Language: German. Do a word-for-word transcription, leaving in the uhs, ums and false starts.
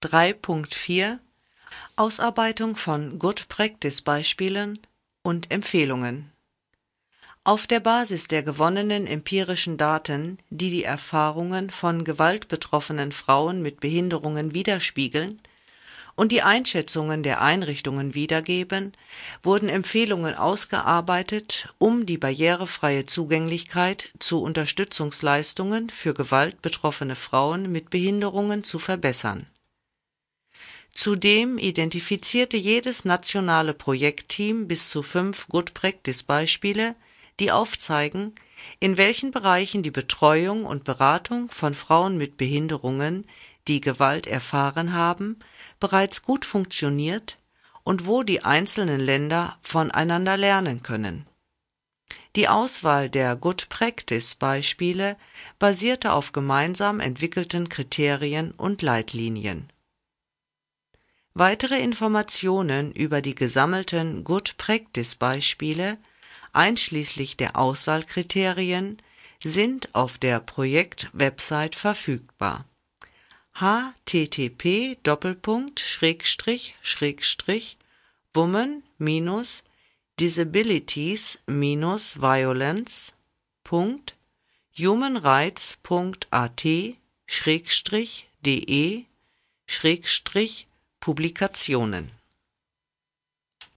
drei Punkt vier Ausarbeitung von Good-Practice-Beispielen und Empfehlungen. Auf der Basis der gewonnenen empirischen Daten, die die Erfahrungen von gewaltbetroffenen Frauen mit Behinderungen widerspiegeln und die Einschätzungen der Einrichtungen wiedergeben, wurden Empfehlungen ausgearbeitet, um die barrierefreie Zugänglichkeit zu Unterstützungsleistungen für gewaltbetroffene Frauen mit Behinderungen zu verbessern. Zudem identifizierte jedes nationale Projektteam bis zu fünf Good-Practice-Beispiele, die aufzeigen, in welchen Bereichen die Betreuung und Beratung von Frauen mit Behinderungen, die Gewalt erfahren haben, bereits gut funktioniert und wo die einzelnen Länder voneinander lernen können. Die Auswahl der Good-Practice-Beispiele basierte auf gemeinsam entwickelten Kriterien und Leitlinien. Weitere Informationen über die gesammelten Good-Practice-Beispiele, einschließlich der Auswahlkriterien, sind auf der Projekt-Website verfügbar. h t t p Doppelpunkt Schrägstrich Schrägstrich woman Bindestrich disabilities Bindestrich violence Punkt humanrights Punkt a t Schrägstrich de Schrägstrich Publikationen